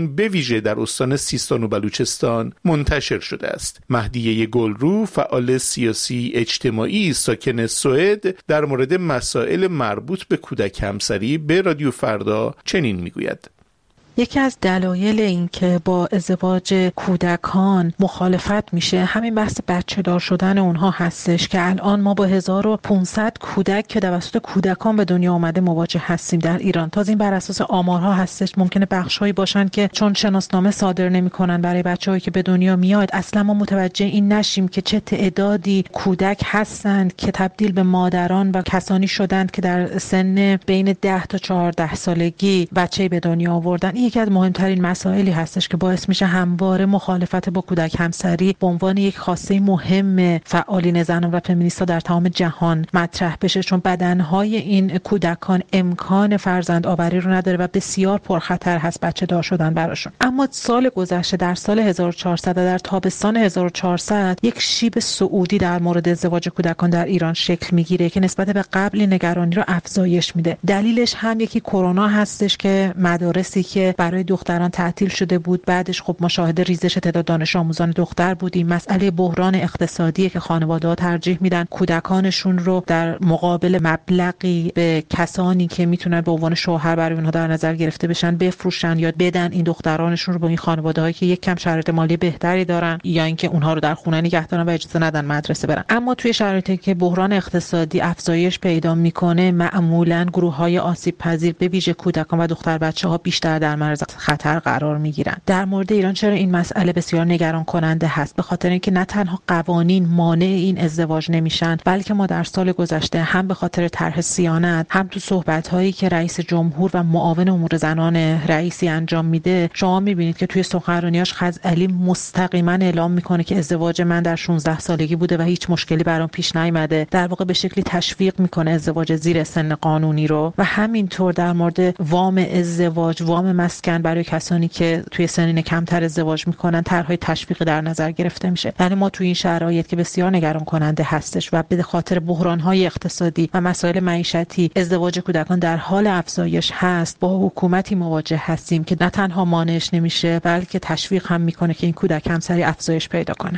ایران به ویژه در استان سیستان و بلوچستان منتشر شده است. مهدیه گلرو، فعال سیاسی اجتماعی ساکن سوئد، در مورد مسائل مربوط به کودک همسری به رادیو فردا چنین میگوید: یکی از دلایل این که با ازدواج کودکان مخالفت میشه همین بحث بچه دار شدن اونها هستش که الان ما با هزار و پانصد کودک که توسط کودکان به دنیا آمده مواجه هستیم در ایران. تازه این بر اساس آمارها هستش. ممکنه بخشایی باشن که چون شناسنامه صادر نمیکنن برای بچه‌هایی که به دنیا میاد، اصلا ما متوجه این نشیم که چه تعدادی کودک هستند که تبدیل به مادران و کسانی شدند که در سن بین ده تا چهارده سالگی بچه‌ای به دنیا آوردن. یکی از مهمترین مسائلی هستش که باعث میشه همواره مخالفت با کودک همسری به عنوان یک خواسته مهم فعالین زنان و فمینیست‌ها در تمام جهان مطرح بشه، چون بدنهای این کودکان امکان فرزند آوری رو نداره و بسیار پرخطر هست بچه دار شدن براشون. اما سال گذشته در سال هزار و چهارصد در تابستان هزار و چهارصد یک شیب سعودی در مورد ازدواج کودکان در ایران شکل میگیره که نسبت به قبل نگرانی رو افزایش میده. دلیلش هم یکی کرونا هستش که مدارسی که برای دختران تعطیل شده بود، بعدش خب مشاهده ریزش تعداد دانش آموزان دختر بودیم. مسئله بحران اقتصادی که خانواده‌ها ترجیح میدن کودکانشون رو در مقابل مبلغی به کسانی که میتونن به عنوان شوهر برای اونها در نظر گرفته بشن بفروشن یا بدن این دخترانشون رو به این خانواده‌هایی که یک کم شرایط مالی بهتری دارن یا اینکه اونها رو در خونه نگه دارن و اجازه ندن مدرسه برن. اما توی شرایطی که بحران اقتصادی افزایش پیدا میکنه، معمولاً گروه‌های آسیب پذیر به ویژه کودکان و دختر بچه‌ها بیشتر در معرض خطر قرار میگیرن. در مورد ایران چرا این مسئله بسیار نگران کننده هست؟ به خاطر اینکه نه تنها قوانین مانع این ازدواج نمیشن، بلکه ما در سال گذشته هم به خاطر طرح صیانت، هم تو صحبت‌هایی که رئیس جمهور و معاون امور زنان رئیسی انجام میده، شما میبینید که توی سخنرانیاش خزعلی مستقیما اعلام میکنه که ازدواج من در شانزده سالگی بوده و هیچ مشکلی برام پیش نیامده. در واقع به شکلی تشویق میکنه ازدواج زیر سن قانونی رو. و همینطور در مورد وام ازدواج، وام مسکن برای کسانی که توی سنین کمتر ازدواج میکنن، طرحهای تشویقی در نظر گرفته میشه. یعنی ما توی این شرایط که بسیار نگران کننده هستش و به خاطر بحرانهای اقتصادی و مسائل معیشتی ازدواج کودکان در حال افزایش هست، با حکومتی مواجه هستیم که نه تنها مانعش نمیشه بلکه تشویق هم میکنه که این کودک همسری افزایش پیدا کنه.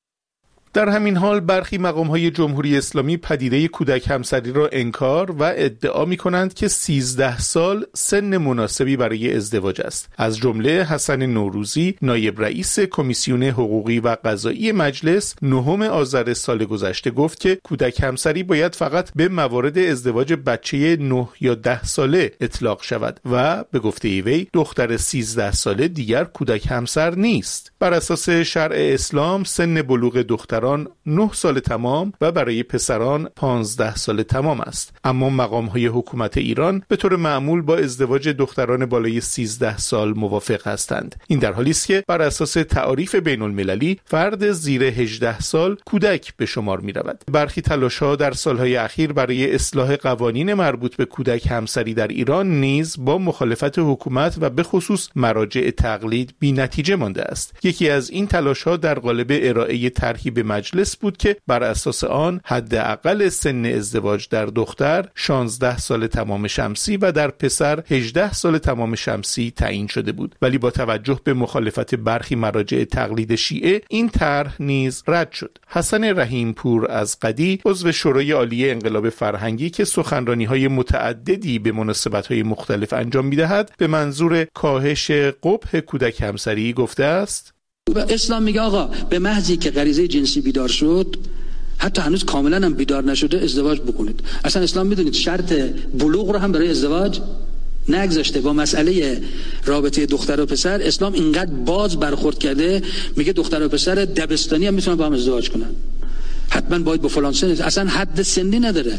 در همین حال برخی مقام‌های جمهوری اسلامی پدیده کودک همسری را انکار و ادعا می‌کنند که سیزده سال سن مناسبی برای ازدواج است. از جمله حسن نوروزی، نایب رئیس کمیسیون حقوقی و قضایی مجلس، نهم آذر سال گذشته گفت که کودک همسری باید فقط به موارد ازدواج بچه نه یا ده ساله اطلاق شود و به گفته وی دختر سیزده ساله دیگر کودک همسر نیست. بر اساس شرع اسلام سن بلوغ دختر نه سال تمام و برای پسران پانزده سال تمام است. اما مقام‌های حکومت ایران به طور معمول با ازدواج دختران بالای سیزده سال موافق هستند. این در حالی است که بر اساس تعاریف بین المللی فرد زیر هجده سال کودک به شمار می رود. برخی تلاش‌ها در سالهای اخیر برای اصلاح قوانین مربوط به کودک همسری در ایران نیز با مخالفت حکومت و به خصوص مراجع تقلید بی نتیجه مانده است. یکی از این تلاش‌ها در قالب ارائه طرحی به مجلس بود که بر اساس آن حداقل سن ازدواج در دختر شانزده سال تمام شمسی و در پسر هجده سال تمام شمسی تعیین شده بود، ولی با توجه به مخالفت برخی مراجع تقلید شیعه این طرح نیز رد شد. حسن رحیم پور از قدی، عضو شورای عالی انقلاب فرهنگی که سخنرانی‌های متعددی به مناسبت‌های مختلف انجام می‌دهد، به منظور کاهش قبح کودک همسری گفته است: اسلام میگه آقا به محضی که غریزه جنسی بیدار شد، حتی هنوز کاملا هم بیدار نشده، ازدواج بکنید. اصلا اسلام میدونید شرط بلوغ رو هم برای ازدواج نگذاشته. با مسئله رابطه دختر و پسر اسلام اینقدر باز برخورد کرده، میگه دختر و پسر دبستانی هم میتونن با هم ازدواج کنن، حتما باید با فلان سن، اصلا حد سنی نداره،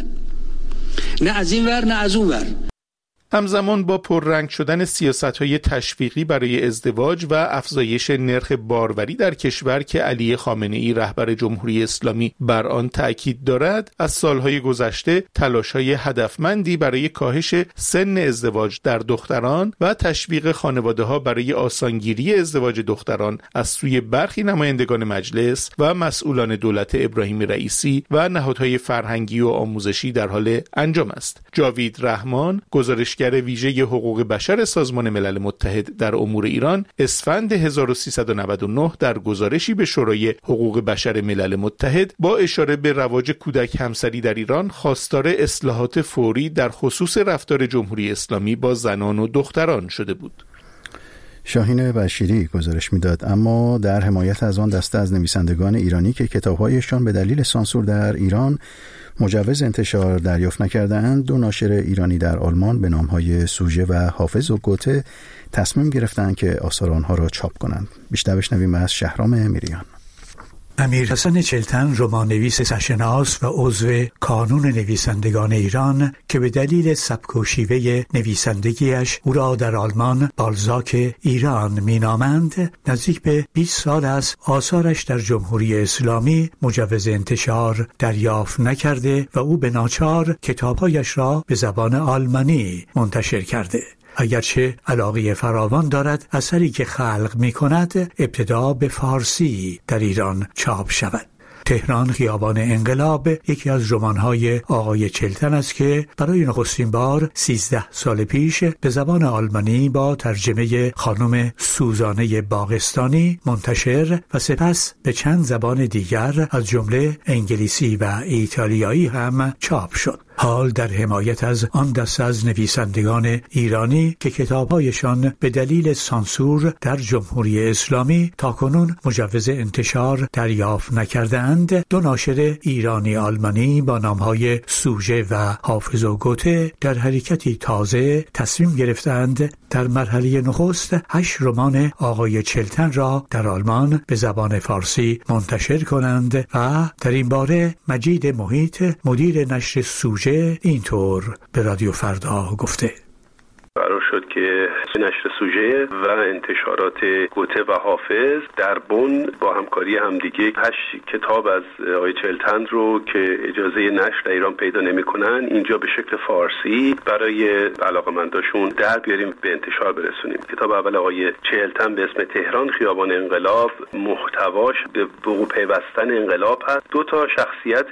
نه از این ور نه از اون ور. همزمان با پررنگ شدن سیاست‌های تشویقی برای ازدواج و افزایش نرخ باروری در کشور که علی خامنه‌ای رهبر جمهوری اسلامی بر آن تأکید دارد، از سالهای گذشته تلاش‌های هدفمندی برای کاهش سن ازدواج در دختران و تشویق خانواده‌ها برای آسانگیری ازدواج دختران از سوی برخی نمایندگان مجلس و مسئولان دولت ابراهیم رئیسی و نهادهای فرهنگی و آموزشی در حال انجام است. جاوید رحمان، گزارشگر نمایشگر ویژه حقوق بشر سازمان ملل متحد در امور ایران اسفند هزار و سیصد و نود و نه در گزارشی به شورای حقوق بشر ملل متحد با اشاره به رواج کودک همسری در ایران خواستار اصلاحات فوری در خصوص رفتار جمهوری اسلامی با زنان و دختران شده بود. شاهین بشیری گزارش میداد. اما در حمایت از آن دسته از نویسندگان ایرانی که کتاب‌هایشان به دلیل سانسور در ایران مجوز انتشار دریافت نکردند، دو ناشر ایرانی در آلمان به نام‌های سوژه و حافظ و گوته تصمیم گرفتند که آثار آنها را چاپ کنند. بیشتر بشنویم از شهرام میریان. امیر حسن چلتن، رمان‌نویس سرشناس و عضو کانون نویسندگان ایران که به دلیل سبک و شیوه نویسندگیش او را در آلمان بالزاک ایران مینامند، نزدیک به بیست سال است آثارش در جمهوری اسلامی مجوز انتشار دریافت نکرده و او به ناچار کتاب‌هایش را به زبان آلمانی منتشر کرده. اگرچه علاقه فراوان دارد اثری که خلق می کند ابتدا به فارسی در ایران چاپ شود. تهران خیابان انقلاب یکی از رمان‌های آقای چلتن است که برای نخستین بار سیزده سال پیش به زبان آلمانی با ترجمه خانم سوزانه باغستانی منتشر و سپس به چند زبان دیگر از جمله انگلیسی و ایتالیایی هم چاپ شد. حال در حمایت از آن دسته از نویسندگان ایرانی که کتاب‌هایشان به دلیل سانسور در جمهوری اسلامی تاکنون مجوز انتشار دریافت نکردند، دو ناشر ایرانی آلمانی با نام‌های سوژه و حافظ و گوته در حرکتی تازه تصمیم گرفتند در مرحله نخست هشت رمان آقای چلتن را در آلمان به زبان فارسی منتشر کنند و در این باره مجید محیط، مدیر نشر سوژه، اینطور به رادیو فردا گفته: قرار شد که نشر سوژه و انتشارات گوته و حافظ در بن با همکاری همدیگه هشت کتاب از آقای چلتن رو که اجازه نشر در ایران پیدا نمی‌کنن اینجا به شکل فارسی برای علاقه‌منداشون در بیاریم به انتشار برسونیم. کتاب اول آقای چلتن به اسم تهران خیابان انقلاب محتواش به وقوع پیوستن انقلاب هست. دو تا شخصیت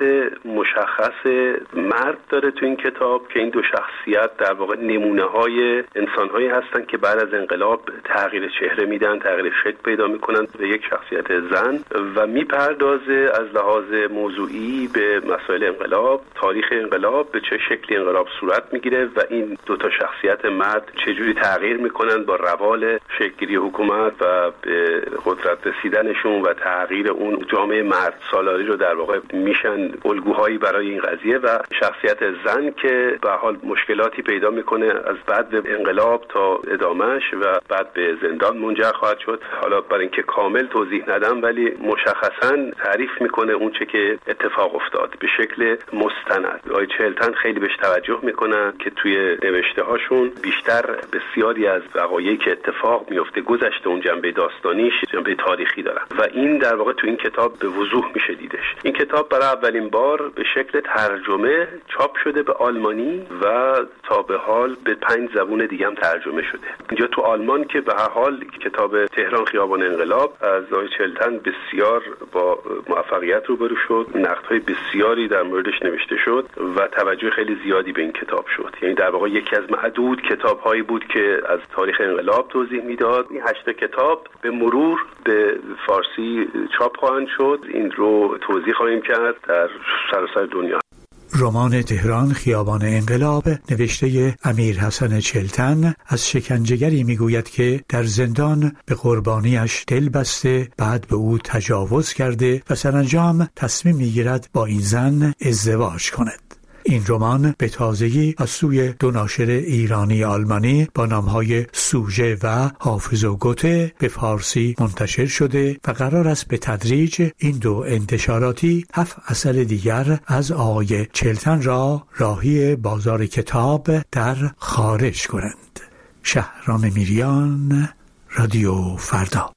مشخص مرد داره تو این کتاب که این دو شخصیت در واقع نمونه‌های انسان‌هایی هستند که بعد از انقلاب تغییر چهره میدن، تغییر شکل پیدا میکنن به یک شخصیت زن و میپردازه از لحاظ موضوعی به مسائل انقلاب، تاریخ انقلاب، به چه شکلی انقلاب صورت میگیره و این دو تا شخصیت مرد چجوری تغییر میکنن با روال شکل‌گیری حکومت و به قدرت رسیدنشون و تغییر اون جامعه مرد سالاری رو در واقع میشن الگوهایی برای این قضیه و شخصیت زن که به حال مشکلاتی پیدا میکنه از بعد انقلاب تا ادامهش و بعد به زندان منجر خواهد شد. حالا برای اینکه کامل توضیح ندم ولی مشخصاً تعریف میکنه اون چه که اتفاق افتاد به شکل مستند. آقای چلتن خیلی بهش توجه میکنن که توی نوشته هاشون بیشتر بسیاری از وقایعی که اتفاق میفته گذشته اون جنبه داستانیش جنبه تاریخی دارن و این در واقع تو این کتاب به وضوح میشه دیدش. این کتاب برای اولین بار به شکل ترجمه چاپ شده به آلمانی و تا به حال به پنج زبون دیگه هم ترجمه شده. اینجا تو آلمان که به هر حال کتاب تهران خیابان انقلاب از آقای چلتن بسیار با موفقیت روبرو شد، نقدهای بسیاری در موردش نوشته شد و توجه خیلی زیادی به این کتاب شد. یعنی در واقع یکی از معدود کتاب‌هایی بود که از تاریخ انقلاب توضیح میداد. این هشت کتاب به مرور به فارسی چاپ خواهند شد. این رو توضیح خواهیم کرد در سراسر دنیا. رمان تهران خیابان انقلاب نوشته امیر حسن چلتن از شکنجهگری میگوید که در زندان به قربانیش دل بسته، بعد به او تجاوز کرده و سرانجام تصمیم میگیرد با این زن ازدواج کند. این رمان به تازگی از سوی دو ناشر ایرانی آلمانی با نامهای سوژه و حافظ و گوته به فارسی منتشر شده و قرار است به تدریج این دو انتشاراتی هفت اثر دیگر از آقای چلتن را راهی بازار کتاب در خارج کنند. شهرام میریان، رادیو فردا.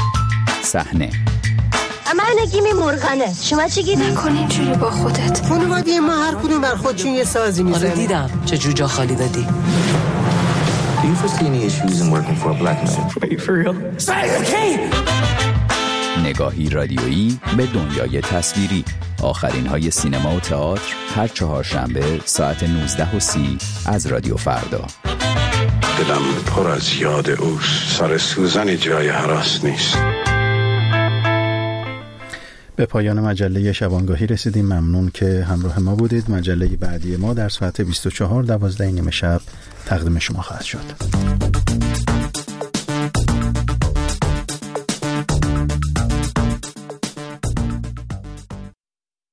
صحنه من نگیمی مرغنه. شما چی گیدی؟ نکن اینجوری با خودت. خانواده ما هر کدوم بر خودشون یه سازی میزنه. آره دیدم چه جوجا خالی دادی. Do you foresee any issues in working for a black man? Wait for real. Say okay. نگاهی رادیویی به دنیای تصویری. آخرین های سینما و تئاتر هر چهارشنبه ساعت نوزده و سی از رادیو فردا. دلم پر از یاد اوست، سر سوزن جای هراس نیست. به پایان مجله شبانگاهی رسیدیم. ممنون که همراه ما بودید. مجله بعدی ما در ساعت بیست و چهار دوازده نیمه شب تقدیم شما خواهد شد.